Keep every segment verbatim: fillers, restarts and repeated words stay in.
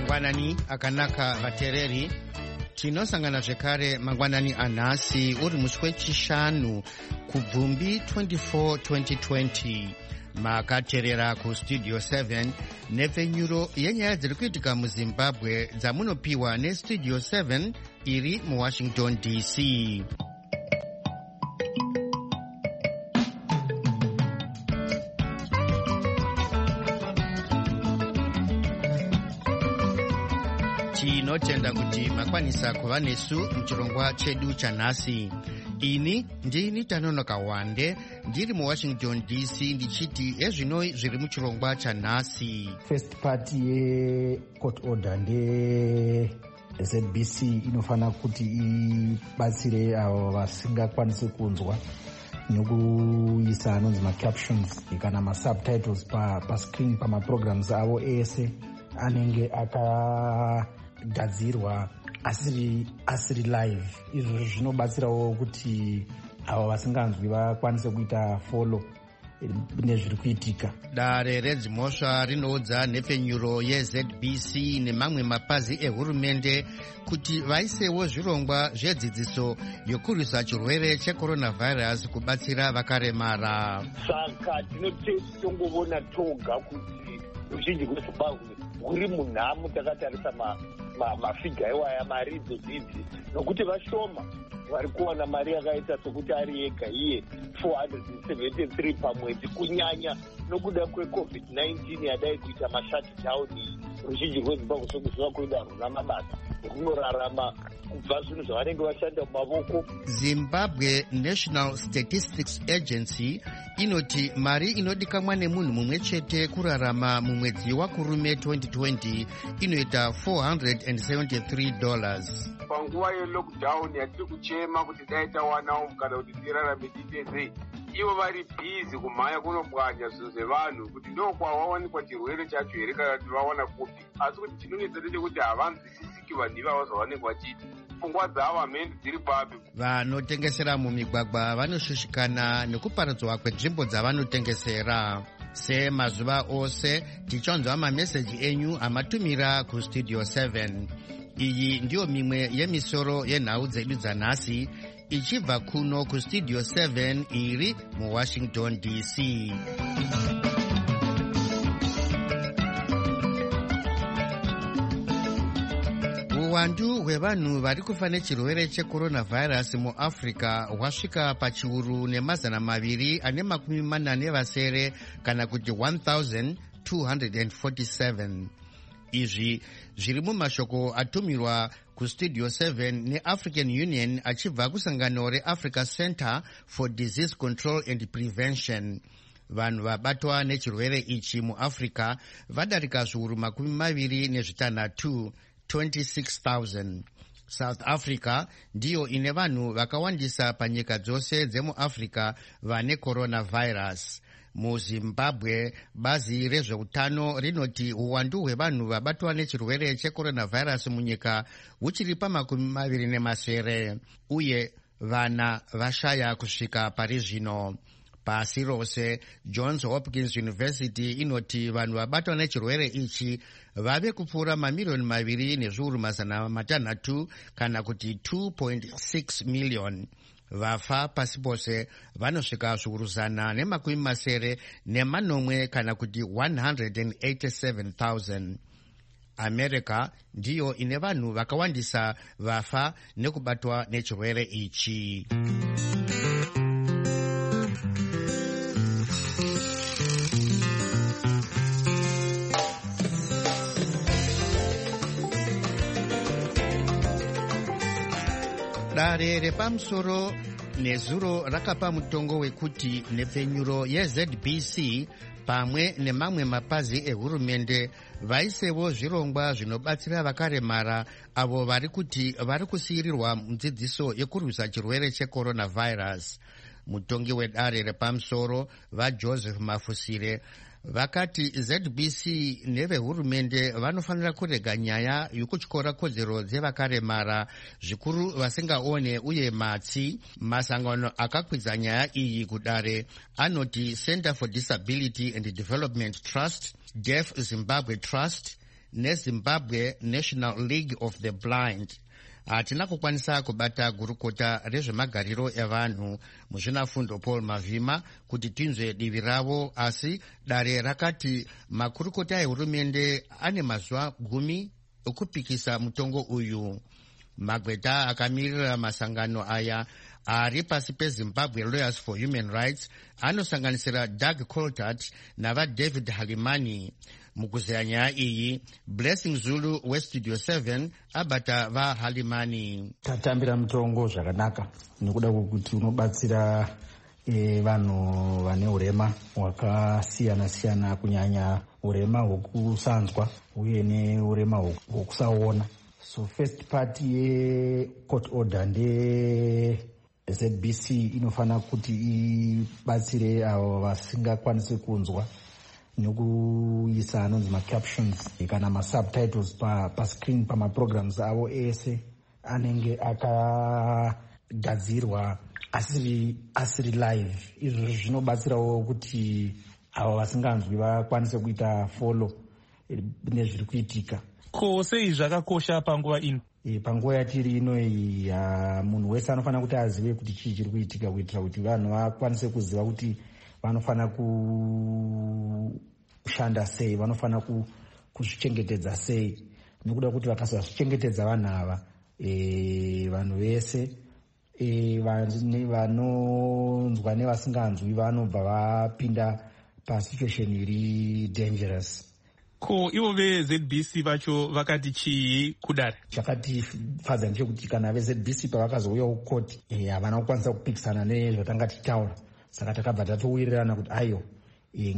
mangwanani akanaka vatereri tinosangana zvekare mangwanani anhasi uri musi wechishanu kubvumbi twenty-four twenty twenty makateerera kustudio seven nepfenyuro yenyaya dziri kuitika muzimbabwe dzamunopiwa nestudio seven iri muwashington D C. tinotenda kuti makwanisa kuva nesu muchirongwa chedu chanhasi. ini ndini Tanonoka Wande ndiri muwashington D C ndichiti ezvino zviri muchirongwa chanhasi. First part ye-court order nde Z B C inofana kuti ibatsire avo vasingakwanisi kunzwa nokuisa anonzi macaptions kana masubtitles pascreen pa pamaprograms avo ese anenge akagadzirwa asiri asiri live. Izvo zvinobatsirawo kuti avo vasinganzwi vakwanise kuita follow nezviri kuitika. Dare redzimhosva rinoudza nhepfenyuro ye-Z B C nemamwe mapazi ehurumende kuti vaisewo zvirongwa zvedzidziso yokurwisa chirwere checoronavirus kubatsira vakaremara. Saka tinotongovona toga kuti ruzhinji rwezimbabwe rwuri munhamo takatarisa mafiga ewaya maridzo dzidzi nokuti vashoma vari kuwana mari yakaita sokuti ari ega iye four hundred seventy-three pamwedzi, kunyanya nokuda kwecovid nineteen yadai kuita mashutdown. Ruzhinji rwezimbabwe sokuziva kuenda runa mabasa runorarama kubva zvinhu zvavanenge vashanda mumavoko. Zimbabwe National Statistics Agency inoti mari inodikanwa nemunhu mumwe chete kurarama mumwedzi wakurume twenty twenty inoita four hundred seventy-three dollars. Panguva yelockdown yatiri kuchema kuti dai tawanawo kana kuti tirarame titezei, ivo vari bhizi kumhanya kunopwanya zvinhu zvevanhu kuti ndokwawawanikwa chirwere chacho here kana kuti vawana kupi. Asi kuti chinonetsa ndechekuti havanzwisisiki vanhu ivavo zvavanenge vachiita. Pfungwa dzavo hamene dziri papi. Vanotengesera mumigwagwa vanoshushikana nekuparadzwa kwenzvimbo dzavanotengesera. Semazuva ose tichanzwa mameseji enyu amatumira kustudio seven. Iyi ndiyo mimwe yemisoro yenhau dzedu dzanhasi ichibva kuno kustudio seven iri muwashington D C. Uwandu hwevanhu vari kufa nechirwere checoronavirus muAfrica hwasvika pachiuru nemazana maviri ane makumi mana nevasere kana kuti one thousand two hundred forty-seven. Izvi zviri mumashoko atumirwa kustudio seven neAfrican Union achibva kusangano reAfrica Center for Disease Control and Prevention. Vanhu vabatwa nechirwere ichi muAfrica vadarika zviuru makumi maviri nezvitanhatu, twenty-six thousand. South Africa ndiyo ine vanhu vakawandisa panyika dzose dzemuAfrica vane coronavirus. MuZimbabwe bazi rezveutano rinoti uwandu hwevanhu vabatwa nechirwere checoronavirus munyika huchiri pamakumi maviri nemasere uye vana vashaya kusvika pari zvino. Pasi rose Johns Hopkins University inoti vanhu vabatwa nechirwere ichi vave kupfuura mamiliyoni maviri nezviuru mazana matanhatu kana kuti two point six million. Vafa pasi pose vanosvika zviuru zana nemakumi masere nemanomwe kana kuti one hundred eighty-seven thousand. America ndiyo ine vanhu vakawandisa vafa nekubatwa nechirwere ichi. Dare repamusoro nezuro rakapa mutongo wekuti nepfenyuro ye-Z B C pamwe nemamwe mapazi ehurumende vaisewo zvirongwa zvinobatsira vakaremara avo vari kuti vari kusiyirirwa mudzidziso yekurwisa chirwere checoronavirus. Mutongi wedare repamusoro vaJoseph Mafusire vakati Z B C nevehurumende vanofanira kurega nyaya yokutyora kodzero dzevakaremara zvikuru vasingaone uye matsi. Masangano akakwidza nyaya iyi kudare anoti Center for Disability and Development Trust, Deaf Zimbabwe Trust, nezimbabwe National League of the Blind. hatina kukwanisa kubata gurukota rezvemagariro evanhu muzvinafundo Paul Mavhima kuti tinzwe divi ravo, asi dare rakati makurukota ehurumende ane mazuva gumi ekupikisa mutongo uyu. Magweta akamirira masangano aya ari pasi peZimbabwe Lawyers for Human Rights anosanganisira Doug Coltart nava David Halimani. Mukuzeya nyaya iyi, Blessing Zulu weStudio seven abata va Halimani. Tatambira mutongo zvakanaka nekuda kwokuti unobatsira e, vanhu vane urema hwakasiyana siyana, kunyanya urema hwokusanzwa uye neurema hwokusaona. So first part ye court order nde Z B C inofana kuti ibatsire avo vasingakwanisi kunzwa nokuisa anonzi macaptions kana masubtitles pa, pa screen pamaprograms avo ese anenge akagadzirwa asiri, asiri live. Izvo zvinobatsirawo kuti avo vasinganzwi vakwanise kuita follow nezviri kuitika. Ko sei zvakakosha panguva ino? E, panguva yatiri ino iyi munhu wese anofanira kuti azive kuti chii chiri kuitika, kuitira kuti vanhu vakwanise kuziva kuti vanofana kushanda sei, vanofana kuzvichengetedza sei, nekuda kuti vakasazvichengetedza vanhu ava e, vanhu vese e, vanonzwa nevasinganzwi vanobva vapinda pasituation iri dangerous. Ko ivo veZ B C vacho vakati chii kudare? Chakatifadza ndechekuti kana veZ B C pavakazouya kukoti havana e, kukwanisa kupikisana nezvatanga tichitaura, saka takabva tatowirirana kuti aiyo e,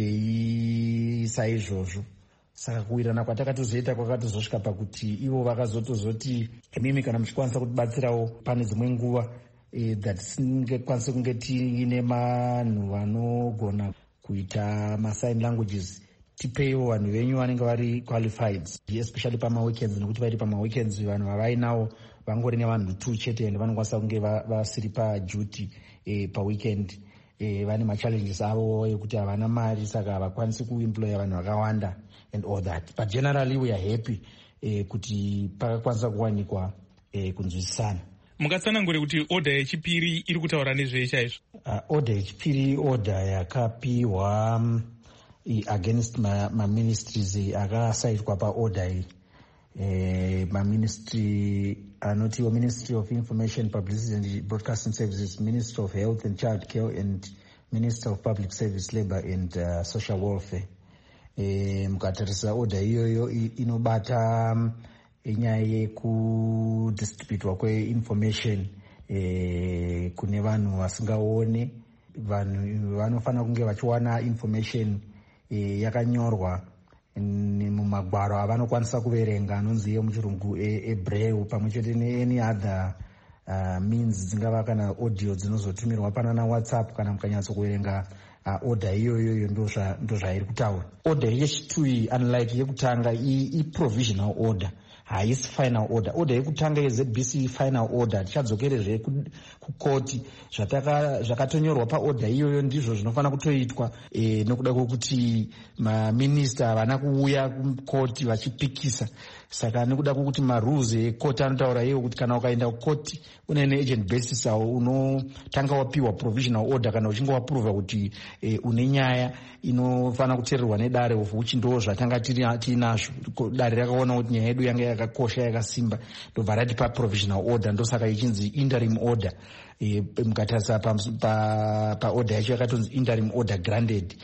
ngatitei saizvozvo. Saka kuwirirana kwatakatozoita kwakatozosvika pakuti ivo vakazotozoti emimi kana muchikwanisa kutibatsirawo pane dzimwe nguva e, dhatisingekwanise kunge tiine vanhu vanogona kuita masign languages, tipeiwo vanhu venyu vanenge vari qualified, especially pamaweekends, nekuti vaiti pamaweekends vanhu vavainawo vangori nevanhu two chete ende vanokwanisa kunge vasiri paduty e, paweekend e, vane machallenges avo ekuti havana mari, saka havakwanisi kuemploya vanhu vakawanda and all that. But generally we are happy e, kuti pakakwanisa kuwanikwa e, kunzwisisana. Mungatsanangure kuti order yechipiri iri kutaura nezvei chaizvo? Uh, order yechipiri order yakapiwa um, against maministries ma akasaitwa paorder iyi. E, maministry anotiwo Ministry of Information, Publicity and Broadcasting Services, Ministry of Health and Child Care, and Minister of Public Service, Labour and uh, Social Welfare. E, mukatarisa order iyoyo inobata um, nyaya yekudistributwa kweinformation e, kune vanhu vasingaone. Vanhu vanofana kunge vachiwana information e, yakanyorwa mumagwaro avanokwanisa kuverenga, anonzi yemuchirungu ebreu, pamwe chete neany other uh, means, dzingava kana audio dzinozotumirwa pana na WhatsApp kana mukanyatso kuverenga uh, order iyoyoyo ndo zvairi kutaura. Order yechitatu iyi, unlike yekutanga, i-provisional order, haisi final order. Order yekutanga yeZ B C final order, tichadzokerezve kukoti. Zvakatonyorwa paorder iyoyo ndizvo zvinofana kutoitwa e, nokuda kwokuti maminista havana kuuya kukoti vachipikisa. Saka nekuda kwokuti marules ekoti anotaura iyo kuti kana ukaenda kukoti une neagent basis awo unotanga wapiwa provisional order kana uchinge waprova kuti e, une nyaya inofana kuteererwa nedare, of which ndo zvatanga tiinazvo. Dare rakaona kuti nyaya yedu yanga yakakosha yakasimba, ndobva ratipa provisional order, ndosaka ichinzi interim order. E, mukatarisa paorder pa yacho yakatonzi interim order granted.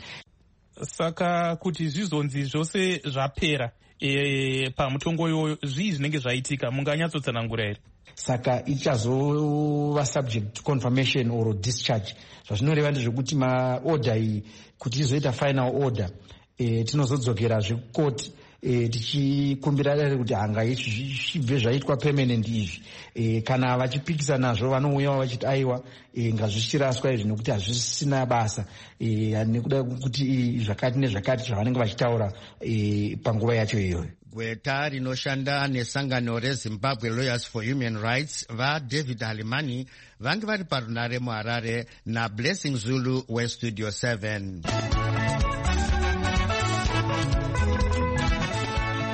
Saka kuti zvizonzi zvose zvapera e, pamutongo iyoyo, zvii zvinenge zvaitika, munganyatsotsanangura here? Saka ichazova subject to confirmation or discharge. Zvazvinoreva ndezvekuti maorder iyi kuti izoita final order e, tinozodzokerazve kukoti e, tichikumbira dare kuti hanga zvibve zvaitwa permanent izvi. E, kana vachipikisa nazvo vanouya vachiti aiwa e, ngazvichiraswa izvi nekuti hazvisina basa e, nekuda kuti zvakati nezvakati zvavanenge vachitaura e, panguva yacho iyoyo. Gweta rinoshanda nesangano reZimbabwe Lawyers for Human Rights vaDavid Halimani vange vari parunare muHarare naBlessing Zulu weStudio seven.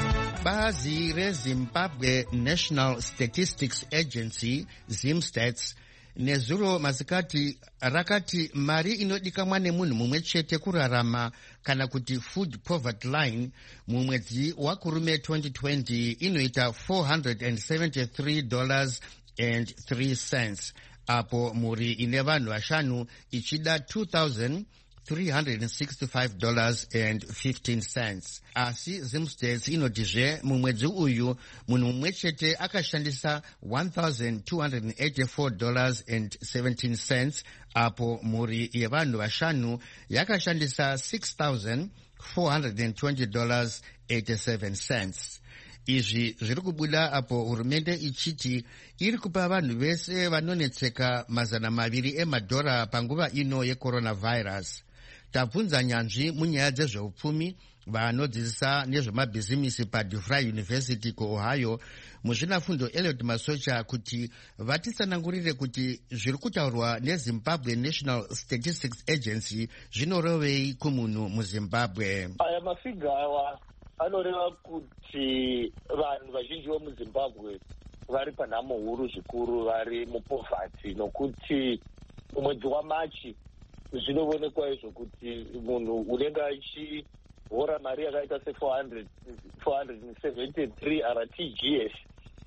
bazi rezimbabwe National Statistics Agency zimstats nezuro masikati rakati mari inodikamwa nemunhu mumwe chete kurarama kana kuti food poverty line mumwedzi wakurume twenty twenty inoita four hundred seventy-three dollars and three cents, apo muri ine vanhu vashanu ichida two thousand three hundred sixty-five dollars and fifteen cents. Asi zimstats inotizve mumwedzi uyu munhu mumwe chete akashandisa one thousand two hundred eighty-four dollars and seventeen cents, apo muri yevanhu vashanu yakashandisa six thousand four hundred twenty dollars and eighty-seven cents. Izvi zviri kubuda apo hurumende ichiti iri kupa vanhu vese vanonetseka mazana maviri emadhora panguva ino yecoronavirus. Tabvunza nyanzvi munyaya dzezveupfumi vanodzidzisa nezvemabhizimisi paDeFry University kuOhio muzvinafundo Eliot Masocha kuti vatisanangurire kuti zviri kutaurwa neZimbabwe National Statistics Agency zvinorovei kumunhu muZimbabwe. Aya mafiga awa anoreva kuti vanhu vazhinji vomuZimbabwe vari panhamo huru zvikuru, vari mupovhati, nokuti mumwedzi waMachi zvinoonekwa izvo kuti munhu unenge achihora mari yakaita se four hundred seventy-three R T G S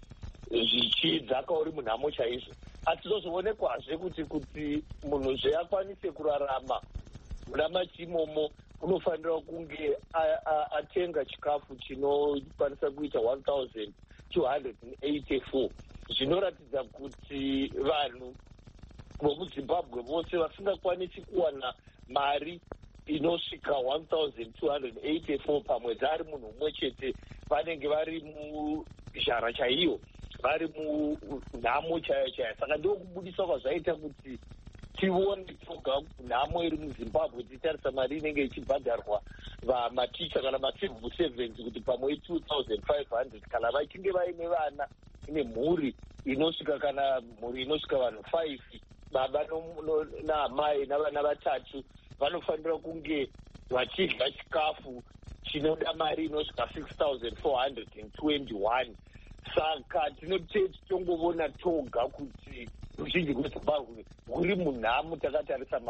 zvichidzaka uri munhamo chaizvo. Asi zvozoonekazve kuti kuti munhu zveakwanise kurarama muna Machi imomo unofanira kunge atenga chikafu chinokwanisa kuita one thousand two hundred eighty-four. Zvinoratidza kuti vanhu vomuZimbabwe vose vasingakwanisi kuwana mari inosvika one thousand two hundred eighty-four pamwedzi ari munhu umwe chete vanenge vari muzhara chaiyo, vari munhamo chaiyo chaiyo. Saka ndokubudisa kwazvaita kuti tione toga nhamo iri muZimbabwe titarisa mari inenge ichibhadharwa vamaticha kana macivil servants kuti pamwe two thousand five hundred kana vachinge vaine vana, ine mhuri inosvika kana mhuri inosvika vanhu five, baba naamai navana vatatu, vanofanira kunge vachidya chikafu chinoda mari inosvika six thousand four hundred twenty-one. Saka tinotongovona toga kuti ruzhinji rweZimbabwe rwuri munhamo takatarisa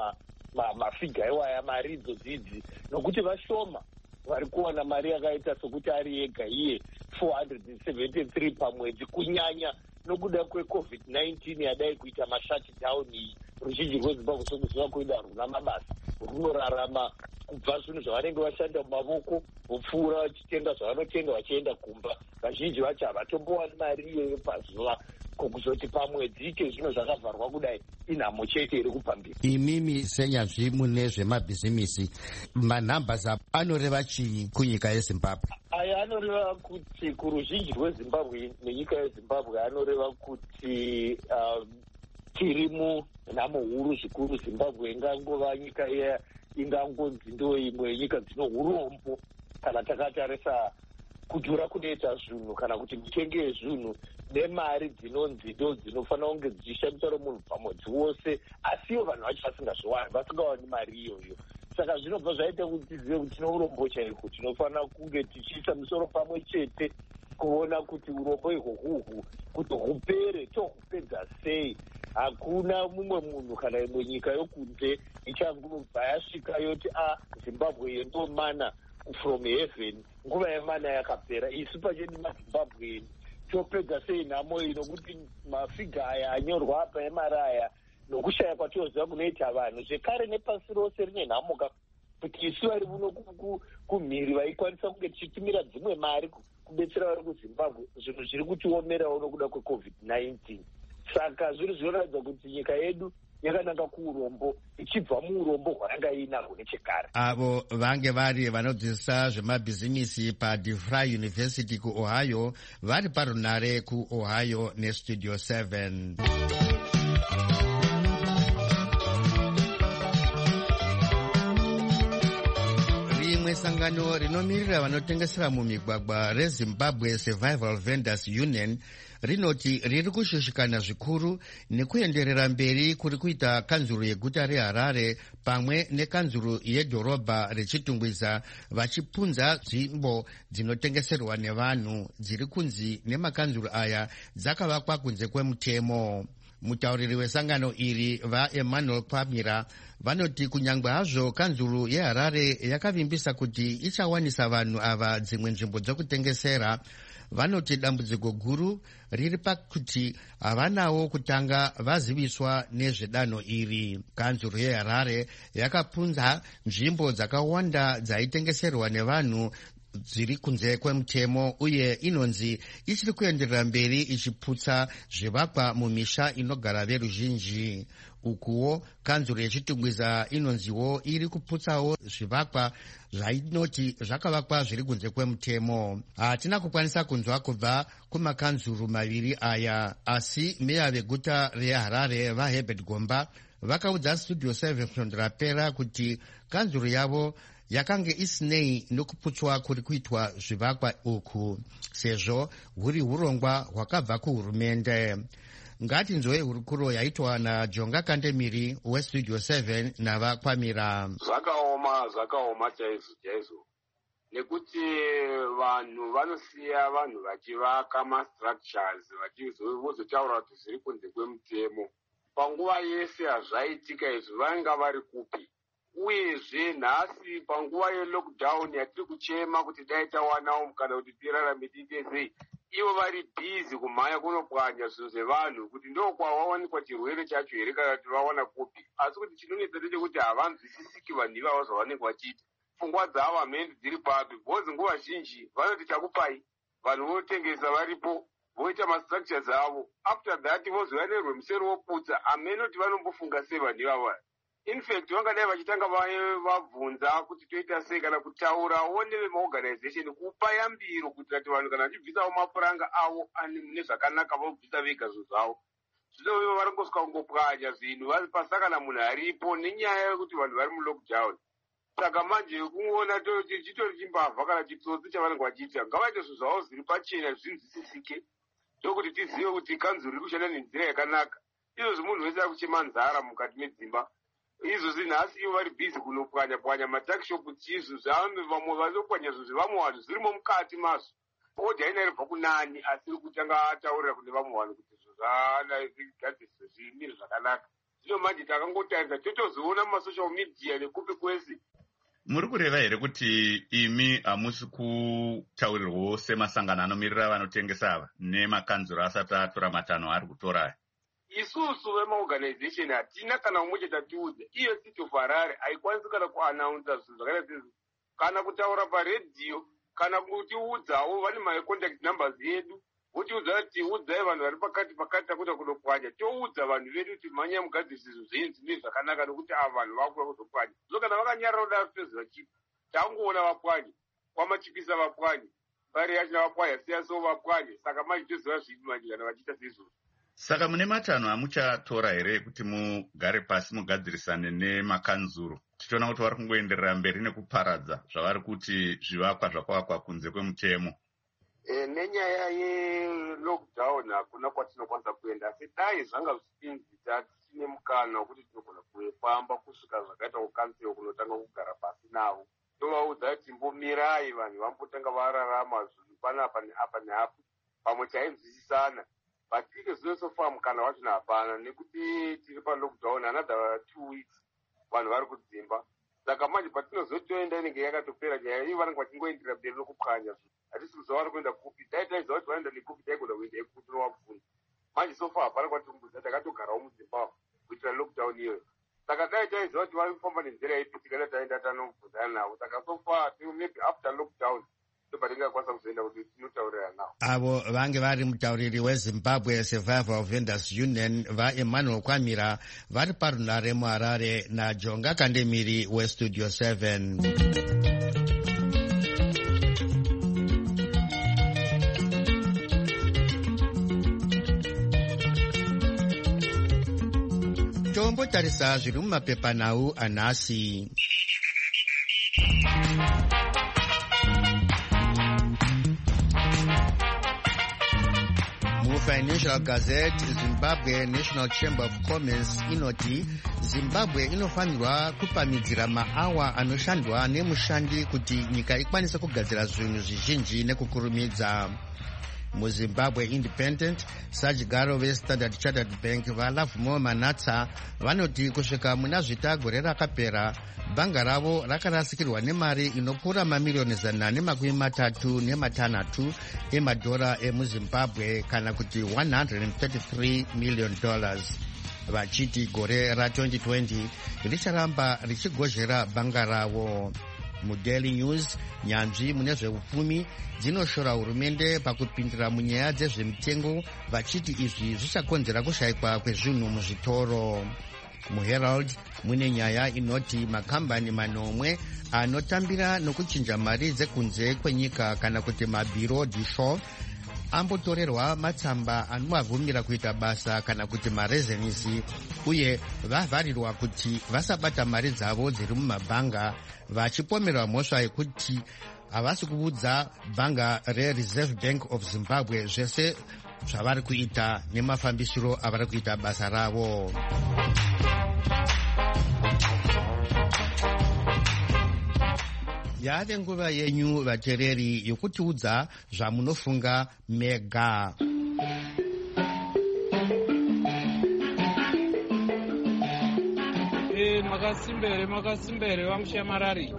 mafiga iwaya mari idzodzidzi, nokuti vashoma vari kuwana mari yakaita sokuti ari yega iye four hundred seventy-three pamwedzi, kunyanya nokuda kwecovid nineteen yadai kuita mashutdown iyi. Ruzhinji rweZimbabwe sokuziva kuida runa mabasa runorarama kubva zvinhu zvavanenge vashanda mumavoko, vopfuura vachitenga zvavanotenga vachienda kumba. Vazhinji vacho havatombowani mari iyoyo pazuva, kokuzoti pamwedzi ke zvino zvakavharwa kudai inhamo chete iri kupambira. Imimi senyanzvi mune zvemabhizimisi, manhambas anoreva chii kunyika yeZimbabwe? Aya anoreva kuti kuruzhinji rweZimbabwe nenyika yeZimbabwe anoreva kuti uh, tiri munhamo huru zvikuru. Zimbabwe ingangova nyika iya ingangonzi ndo imwe nyika dzino urombo kana takatarisa kudhura kunoita zvinhu kana kuti mitengo yezvinhu nemari dzinonzi ndo dzinofanira kunge dzichishandiswa nemunhu pamwedzi wose, asiwo vanhu vacho vasingazviwani, vasingawani mari iyoyo. Saka zvinobva zvaita kuti tizive kuti tino urombo chaihwo. Tinofanira kunge tichiisa misoro pamwe chete kuona kuti urombo ihwohwohwo kuti hupere tohupedza sei. Hakuna mumwe munhu kana imwe nyika yokunze ichangobva yasvika yoti a Zimbabwe iyo ndo mana from heaven, nguva yemana yakapera. Isu pachedu maZimbabwe topedza sei nhamo iyi, nokuti mafiga aya anyorwa apa emari aya nokushaya kwatoziva kunoita vanhu zvekare nepasi rose rine nhamoka kuti isu vari kuno kumhiri vaikwanisa kunge tichitumira dzimwe mari kubetsera vari kuZimbabwe, zvinhu zviri kutiomerawo nokuda kwecovid nineteen. Saka zviri zvinoratidza kuti nyika yedu yakananga kuurombo ichibva muurombo hwaanga inahwo nechekare. Avo vange vari vanodzidzisa zvemabhizimisi paDeFry University kuOhio vari parunare kuOhio neStudio seven. sangano rinomirira vanotengesera mumigwagwa reZimbabwe Survival Vendors Union rinoti riri kushushikana zvikuru nekuenderera mberi kuri kuita kanzuru yeguta reHarare pamwe nekanzuru yedhorobha rechitungwiza vachipunza nzvimbo dzinotengeserwa nevanhu dziri kunzi nemakanzuru aya dzakavakwa kunze kwemutemo. Mutauriri wesangano iri vaEmmanuel Kwamira vanoti kunyangwe hazvo kanzuru yeHarare yakavimbisa kuti ichawanisa vanhu ava dzimwe nzvimbo dzekutengesera, vanoti dambudziko guru riri pakuti havanawo kutanga vaziviswa nezvedanho iri. Kanzuru yeHarare yakapunza nzvimbo dzakawanda dzaitengeserwa nevanhu dziri kunze kwemutemo uye inonzi ichiri kuenderera mberi ichiputsa zvivakwa mumisha inogara veruzhinji. Ukuwo kanzuru yechitungwiza inonziwo iri kuputsawo zvivakwa zvainoti zvakavakwa zviri kunze kwemutemo. Hatina kukwanisa kunzwa kubva kumakanzuru maviri aya, asi meya veguta reHarare vaHerbert Gomba vakaudza Studio seven rapera kuti kanzuru yavo yakange isinei nokuputswa kuri kuitwa zvivakwa uku sezvo huri urongwa hwakabva kuhurumende. Ngatinzwe hurukuro yaitwa naJonga Kandemiri weStudio seven navaKwamira. Zvakaoma, zvakaoma chaizvo chaizvo, nekuti vanhu vanosiya vanhu vachivaka mastructures vachizotaura kuti zviri kunze kwemutemo. Panguva yese hazvaitika izvi vanga vari kupi? Uyezve nhasi panguva yelockdown yatiri kuchema kuti dai tawanawo kana kuti tirarame tiite sei, ivo vari bhizi kumhanya kunopwanya zvinhu zvevanhu kuti ndokwavawanikwa chirwere chacho here kana kuti vawana kupi. Asi kuti chinonetsa ndechekuti havanzwisisiki vanhu ivavo zvavanenge vachiita. Pfungwa dzavo hamene dziri papi, bhozi nguva zhinji vanoti chakupai, vanhu votengesa varipo voita mastructures avo. After that vozouya nerwemusero woputsa, hamene kuti vanombofunga sei vanhu ivavo. In fact, vangadai vachitanga vabvunza kuti toita sei kana kutaurawo nevemaorganization kupa yambiro kuitira kuti vanhu kana vachibvisawo mapuranga avo ane zvakanaka vobvisa vega zvinhu zvavo. Zvino ivo varongosvika kungopwanya zvinhu pasakana munhu aripo nenyaya yekuti vanhu vari mulockdown. Saka manje kungoona chitori chimbavha kana chitsotsi chavanenge vachiita, ngavaite zvinhu zvavo zviri pachena zvinzwisisike ndokuti tizive kuti kanzuru iri kushanda nenzira yakanaka. Izvozvi munhu wese ari kuchema nzara mukati medzimba. Izvozvi nhasi ivo vari bhizi kunopwanya pwanya matakishopu chizvo zvavamwe vamwe vanopwanya zvinhu zvevamwe vanhu zvirimo mukati mazvo. Odha ina iribva kunani asi iri kutanga ataurira kune vamwe vanhu kuti zvinhu zvagadziriswe zvimire zvakanaka. Zvino manje takangotarisa totozoona mumasocial media nekupi kwese. Muri kureva here kuti imi hamusi kutaurirwawo semasangano anomirira vanotengesa ava nemakanzuro asati atora matanho ari kutora? Isusu vemaorganization hatina kana umwe chete tiudza. Iyo City of Harare haikwanisi kana kuanaunsa zvinhu zvakaita sezvo, kana kutaura paredhiyo, kana kutiudzawo vane macontact numbers yedu, votiudza kuti udzai vanhu vari pakati pakati takuda kunopwanya. Toudza vanhu vedu kuti mhanya mugadzirisa zvinhu zvenyu zvine zvakanaka nekuti ava vanhu vakuda kuzopwanya. So kana vakanyarara kudaro fezi vachipa, tangoona vapwanya, kwamachipisa vapwanya, pari yachina vapwanya, siyaso vapwanya. Saka manje toziva zvipi manje kana vachiita seizvozvo. Saka mune matanho amuchatora here kuti mugare pasi mugadzirisane nemakanzuro? Tichiona kuti vari kungoenderera mberi nekuparadza zvavari kuti zvivakwa zvakavakwa kunze kwemutemo. E, nenyaya yelockdown hakuna kwatinokwanisa kuenda, asi dai zvanga zvichinzi tine mukana wekuti tinogona kufamba kusvika zvakaita kukansiro kunotanga kugara pasi navo, tovaudza kuti mbomirai vanhu vambotanga vararama zvinhu panapa neapa neapa pamwe tainzwisisana. Patike zvinosofa mukana wachona hapana, nekuti tiri palockdown another two weeks vanhu vari kudzimba. Saka manje patinozotoenda inenge yakatopera nyaya iyi vanenge vachingoenderera mberi nokupwanya zvinhu. Hatisi kuziva vari kuenda kupi, dai taiziva kuti vaenda nekupi taigona kuenda ekuti novabvunza. Manje sofa hapana kwatirikumbuza, takatogarawo mudzimba kuitira lockdown iyoyo. Saka dai taiziva kuti vari kufamba nenzira ipi tikada taenda tanomubvunzana navo. Saka sofa maybe after lockdown avo vange vari mutauriri weZimbabwe Survival Vendors Union vaEmmanuel Kwamira vari parunare muHarare naJonga Kandemiri weStudio seven. tombotarisa zviri mumapepanhau anhasi. Financial Gazette, Zimbabwe National Chamber of Commerce inoti Zimbabwe inofanirwa kupamidzira maawa anoshandwa nemushandi kuti nyika ikwanise kugadzira zvinhu zvizhinji nekukurumidza. MuZimbabwe Independent, sajigaro veStandard Chartered Bank vaLavumo Manatsa vanoti kusvika muna zvitagore rakapera bhanga ravo rakarasikirwa nemari inopfuura mamiliyoni zana nemakumi matatu nematanhatu emadhora emuZimbabwe kana kuti one hundred thirty-three million dollars. Vachiti gore ra twenty twenty richaramba richigozhera bhanga ravo. MuDaily News, nyanzvi mune zveupfumi dzinoshora hurumende pakupindira munyaya dzezvemitengo vachiti izvi zvichakonzera kushayikwa kwezvinhu muzvitoro. MuHerald mune nyaya inoti makambani manomwe anotambira nokuchinja mari dzekunze kwenyika kana kuti mabiro d'ishore ambotorerwa matsamba anovabvumira kuita basa kana kuti marezenisi uye vavharirwa kuti vasabata mari dzavo dziri mumabhanga vachipomerwa mhosva yekuti havasi kuudza bhanga reReserve Bank of Zimbabwe zvese zvavari kuita nemafambisiro avari kuita basa ravo. Yave nguva yenyu vateereri yokutiudza zvamunofunga mega. Eh makasimbere makasimbere vamushamarari.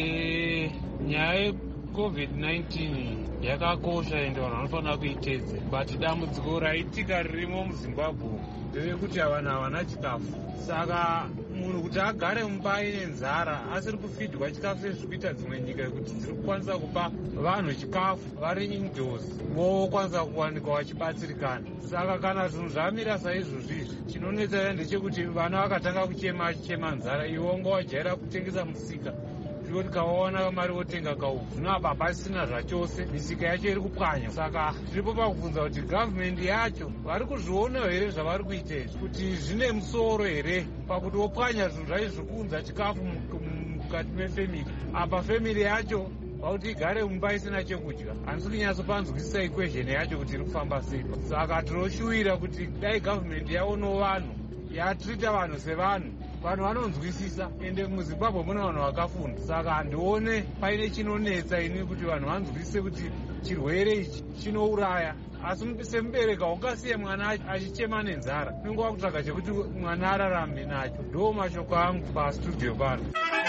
Eh nyaya yeCovid nineteen yakakosha ende vanhu vanofanira kuitedza. But dambudziko raitika ririmo muZimbabwe nderekuti havana havana chikafu. Saka munhu kuti agare mumba aine nzara asiri kufidwa chikafu sezvikuita dzimwe nyika kuti dziri kukwanisa kupa vanhu chikafu vari indoors vokwanisa kuwanikwa vachibatsirikana. Saka kana zvinhu zvamira saizvozvizvi chinonetsa ndechekuti vana vakatanga kuchema achichema nzara ivo nga wajaira kutengesa musika kuti kawaona mari wotenga kauku zvino apa pasina zvachose misika yacho iri kupwanya. Saka tiripo pakubvunza kuti gavhumendi yacho vari kuzvionawo here zvavari kuita izvi kuti zvine musoro here pakuti wopwanya zvinhu zvai zvekuunza chikafu mukati mefemili. Apa femili yacho vakuti igare mumba isina chekudya handisi kunyatsopanzwisisa equation yacho kuti iri kufamba sei. Saka tinoshuwira kuti dai gavhumendi yaonawo vanhu yatrita vanhu sevanhu vanhu vanonzwisisa ende muZimbabwe mune vanhu vakafunda. Saka handione paine chinonetsa ini kuti vanhu vanzwisise kuti chirwere ichi chinouraya. Asi semubereka ungasiye mwana achichema nenzara unenge wakutsvaga chekuti mwana ararame nacho. Ndo mashoko angu pastudio pano.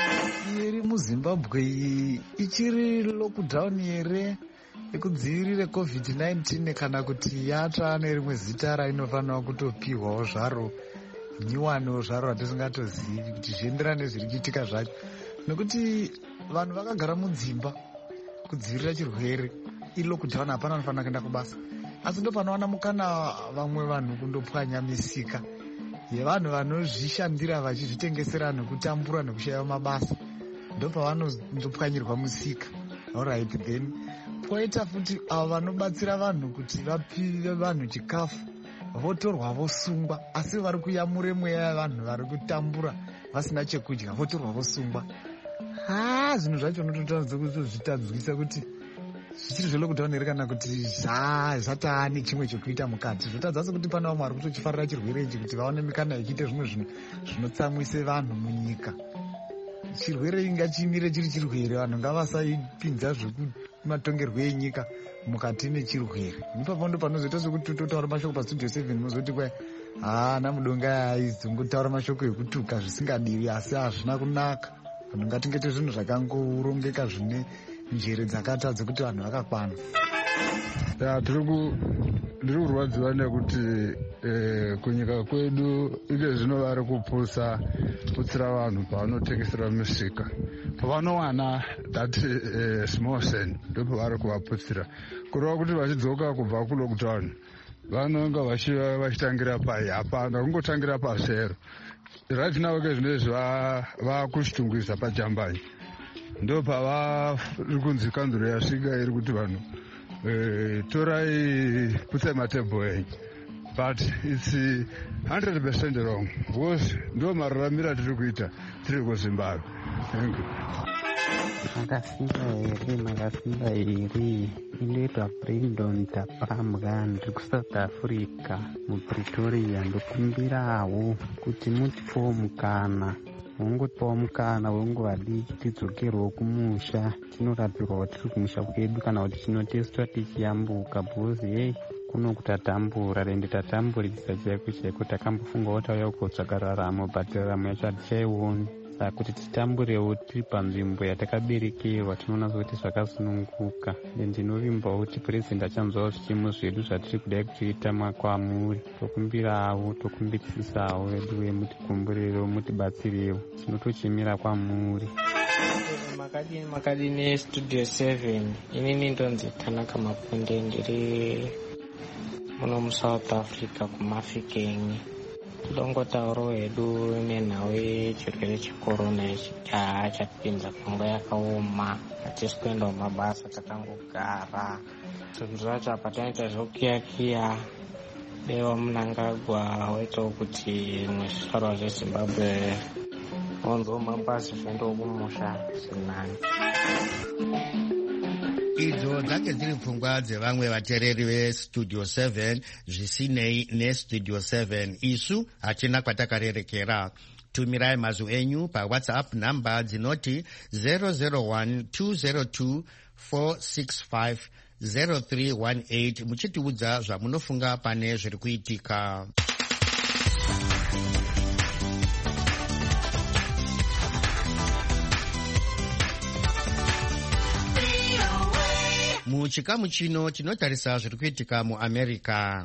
Iri muZimbabwe iyi ichiri lockdown here yekudzivirira covid nineteen kana kuti yatsva nerimwe zita rainofanira kutopiwawo zvaro nyiwaniwo zvaro hatisingatozivi kuti zvienderane zviri kuitika zvacho nekuti vanhu vakagara mudzimba kudzivirira chirwere. Iri lockdown hapana anofanira kuenda kubasa asi ndopanowana mukana vamwe vanhu kundopwanya misika yevanhu vanozvishandira vachizvitengesera nekutambura nekushaya mabasa ndopavanondopwanyirwa musika. Alright, then poita futi avo vanobatsira vanhu kuti vapive vanhu chikafu votorwa vosungwa asi vari kuyamure mweya yavanhu vari kutambura vasina chekudya votorwa vosungwa. Ha zvinhu zvacho nototozvitadzwisa kuti zvichiri zvelockdown here kana kuti zvataa nechimwe chekuita mukati. Zvotadza sekuti pana vamwe vari kutochifarira chirwere ichi kuti vaone mikana yechiite zvimwe zvinhu zvinotsamwise vanhu munyika. Chirwere inga chimire chiri chirwere vanhu ngavasaipinza zvekumatongerwo enyika mukati nechirwere. Ipapo ndo panozoita sekuti totaura mashoko pastudio seven muzoti kwai haana mudonga aizongotaura mashoko ekutuka zvisingadiwi asi hazvina kunaka. Vanhu ngatingete zvinhu zvakangorongeka zvine njere dzakatadza kuti vanhu vakakwana. Ndiri kurwadziwa nekuti kunyika kwedu ike zvino vari kupusa putsira vanhu pavanotengesera misika pavanowana that small sen ndo pavari kuvaputsira kureva kuti vachidzoka kubva kulockdown vanonga vachitangira pai hapana kungotangira pasero. Right now ke zvinezvi vakushitungwiza pajambanyi ndo pavari kunzi kanzuro yasvika iri kuti vanhu torai putsai matebho enyu. But it's one hundred percent wrong because ndo mararamiro atiri kuita tiri kuZimbabwe. Thank you. Makasimba here makasimba here inoitwa Brandon Tapramga, ndiri kuSouth Africa muPretoria. Ndokumbirawo kuti mutipewo mukana, mungotipawo mukana wenguva diki tidzokerwewo kumusha, tinorapirwa tiri kumusha kwedu kana kuti tinotestwa tichiyambuka, bhozi hei kuno kutatambura rende tatamburisa chaiko chaiko. Takambofungawo tauya kukotsvaka raramo, but raramo yacho hatichaioni, saka kuti titamburewo tiri panzvimbo yatakaberekerwa tinoona kuti zvakasununguka. Ndinovimbawo kuti purezidendi achanzwawo zvichemo zvedu zvatiri kudai kuchiita makwamuri. Tokumbirawo tokumbirisisawo vedu vemutikumburerewo mutibatsirewo, tinotochemera kwamuri. Makadini makadini Studio seven. Inini ndonzi Tanaka Mapunde, ndiri muno muSouth Africa kuMafikeng. Tidongotaurawo hedu nenhau yechirwere chekorona ichi chapinza panguva yakaoma, hatisi kuendawo mabasa, takangogara. Zvinhu zvacho patanoita zvokiyakiya deva Mnangagwa waitawo kuti zvimwe zvizvarwa zveZimbabwe onzo mabasa zviendawo kumusha zvinani. Idzo dzake dziri pfungwa dzevamwe vateereri veStudio seven, zvisinei neStudio seven. Isu hatina kwatakarerekera. Tumirai mazwi enyu paWhatsApp namba dzinoti zero zero one two zero two four six five zero three one eight muchitiudza zvamunofunga pane zviri kuitika. Muchikamu chino tinotarisa zviri kuitika muAmerica.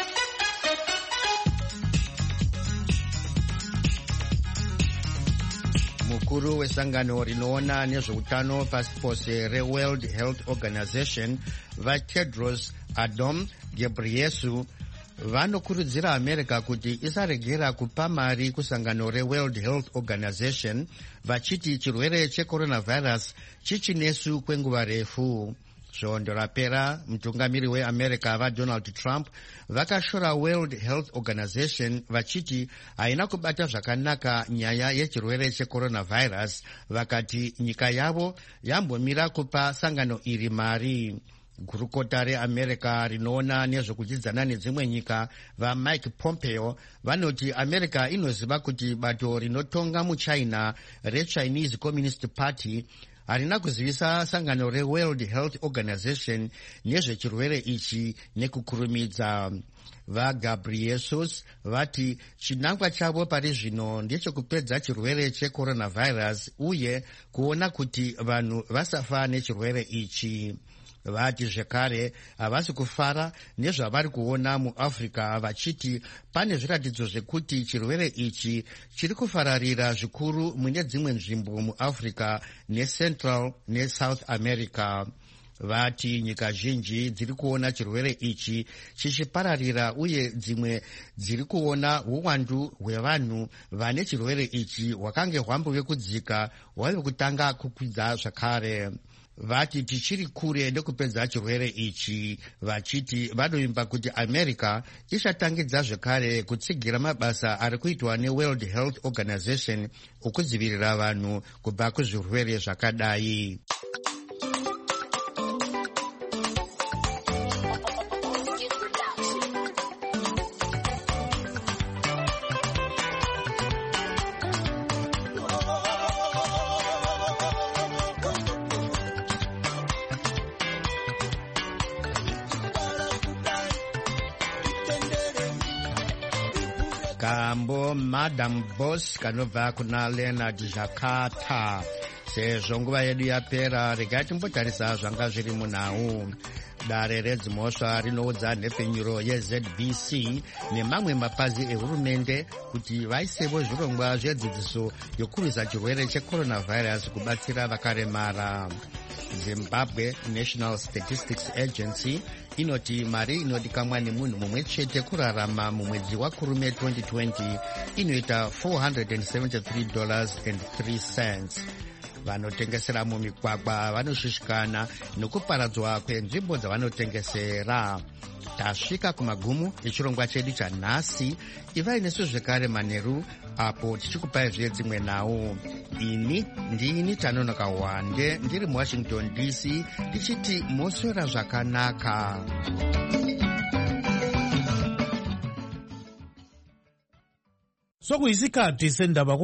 Mukuru wesangano rinoona nezveutano pasi pose reWorld Health Organization vaTedros Adhanom Ghebreyesus vanokurudzira America kuti isaregera kupa mari kusangano reWorld Health Organization, vachiti chirwere checoronavirus chichinesu kwenguva refu. Svondo rapera, mutungamiri weAmerica vaDonald Trump vakashora World Health Organization vachiti haina kubata zvakanaka nyaya yechirwere checoronavirus, vakati nyika yavo yambomira kupa sangano iri mari. Gurukota reAmerica rinoona nezvekudzidzana nedzimwe nyika vaMike Pompeo vanoti America inoziva kuti bato rinotonga muChina reChinese Communist Party harina kuzivisa sangano reWorld Health Organization nezvechirwere ichi nekukurumidza. VaGhebreyesus vati chinangwa chavo pari zvino ndechekupedza chirwere checoronavirus uye kuona kuti vanhu vasafa nechirwere ichi. Vati zvekare havasi kufara nezvavari kuona muAfrica, vachiti pane zviratidzo zvekuti chirwere ichi chiri kufararira zvikuru mune dzimwe nzvimbo muAfrica neCentral neSouth America. Vati nyika zhinji dziri kuona chirwere ichi chichipararira uye dzimwe dziri kuona uwandu hwevanhu vane chirwere ichi hwakange hwambove kudzika hwave kutanga kukwidza zvakare. Vati tichiri kure nekupedza chirwere ichi, vachiti vanovimba kuti America ichatangidza zvekare kutsigira mabasa ari kuitwa neWorld Health Organization okudzivirira vanhu kubva kuzvirwere zvakadai. Kambo Madam Boss kanobva kuna Leonard Jakarta. Sezvo nguva yedu yapera, regai timbotarisa zvanga zviri munhau. Dare redzimhosva rinoudza nhepfenyuro yeZ B C nemamwe mapazi ehurumende kuti vaisevo zvirongwa zvedzidziso yokurwisa chirwere checoronavirus kubatsira vakaremara. Zimbabwe National Statistics Agency inoti mari inodikamwa nemunhu mumwe chete kurarama mumwedzi waKurume twenty twenty inoita four hundred seventy-three dollars and three cents. Vanotengesera mumigwagwa vanoshushikana nekuparadzwa kwenzvimbo dzavanotengesera. Tasvika kumagumu echirongwa chedu chanhasi. Ivai nesu zvekare manheru apo tichikupai zvedzimwe nhau. ini ndini Tanonoka Wande ndiri muWashington D C tichiti moswera zvakanaka. Sokuyisikhathi sendaba